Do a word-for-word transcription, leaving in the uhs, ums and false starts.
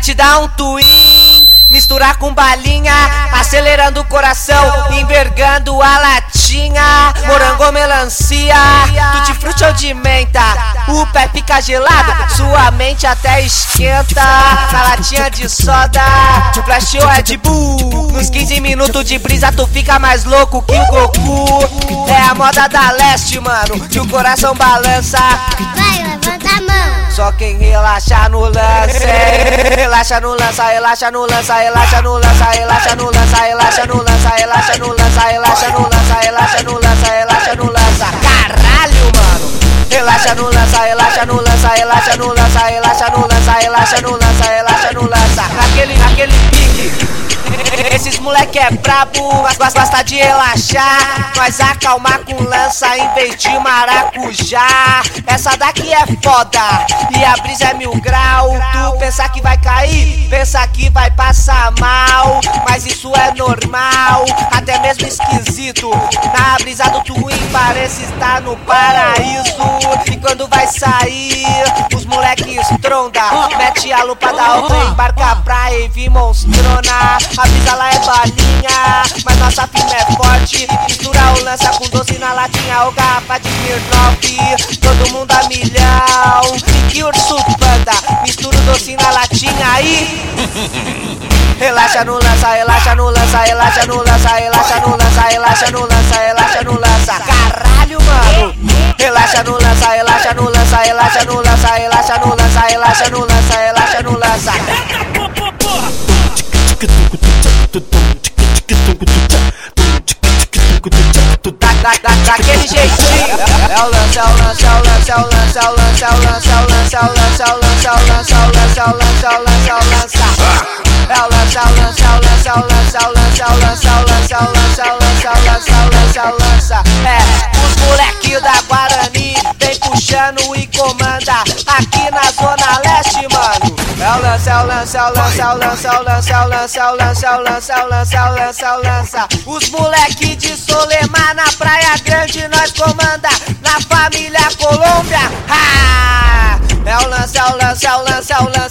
te dar um twin, misturar com balinha, acelerando o coração, envergando a latinha. Morango, melancia, tutti-frutti ou de menta, o pé fica gelado, sua mente até esquenta. Na latinha de soda, flash ou Red Bull, nos quinze minutos de brisa tu fica mais louco que o Goku. É a moda da leste, mano, que o coração balança. Vai, levanta a mão. Só quem relaxa no lance, relaxa no lança, relaxa no lança, relaxa no lança, relaxa no lança, relaxa no lança, relaxa no lança, relaxa no lança, relaxa no lança, relaxa no lança. Caralho, mano. Relaxa no lança, relaxa no lança, relaxa no lança, relaxa no lança, relaxa no lança, relaxa no lança. Naquele, naquele pique. Esses moleque é brabo, mas gosta de relaxar. Nós acalmar com lança em vez de maracujá. Essa daqui é foda e a brisa é mil grau. Tu pensa que vai cair, pensa que vai passar mal, mas isso é normal, até mesmo esquisito. Na brisa do twin parece estar no paraíso. E quando vai sair, os moleque estronda, mete a lupa da outra, embarca pra Evi monstrona. A brisa lá é balinha, mas nossa firma é forte. Mistura o lança com doce na latinha ou garrafa de Smirnoff. Todo mundo a milhão, e que urso panda, mistura o doce na latinha aí. Relaxa no lança, relaxa no lança, relaxa no lança, relaxa no lança, relaxa no lança, relaxa no lança. Caralho, mano. Relaxa no lança, relaxa no lança, relaxa no lança, relaxa no lança, relaxa no lança, relaxa no lança. Daquele jeitinho. É o lance, é o lance, é o lance, é o lance, é o lance, é o lance, é o lance, é o lance, é o lance, é o lance, é o lance, é o lance, é o lance, é o lance. É o lance, é o lance, é o lance, é o lance, é o lance, é o lance, é o lance, é o lance, é o lance, é o lance, é o lance, é o lance. É, os moleque da Guarani vem puxando e comanda aqui na Zona Leste, mano. É o lance, é o lance, é o lance, é o lance, é o lance, é o lance, é o lance, é o lance, é o lance, é o lance, é o lance. Os moleque de Solemar na Praia Grande nós comanda, na família Colômbia. Ah! É o lance, é o lance, é o lance, é o lance.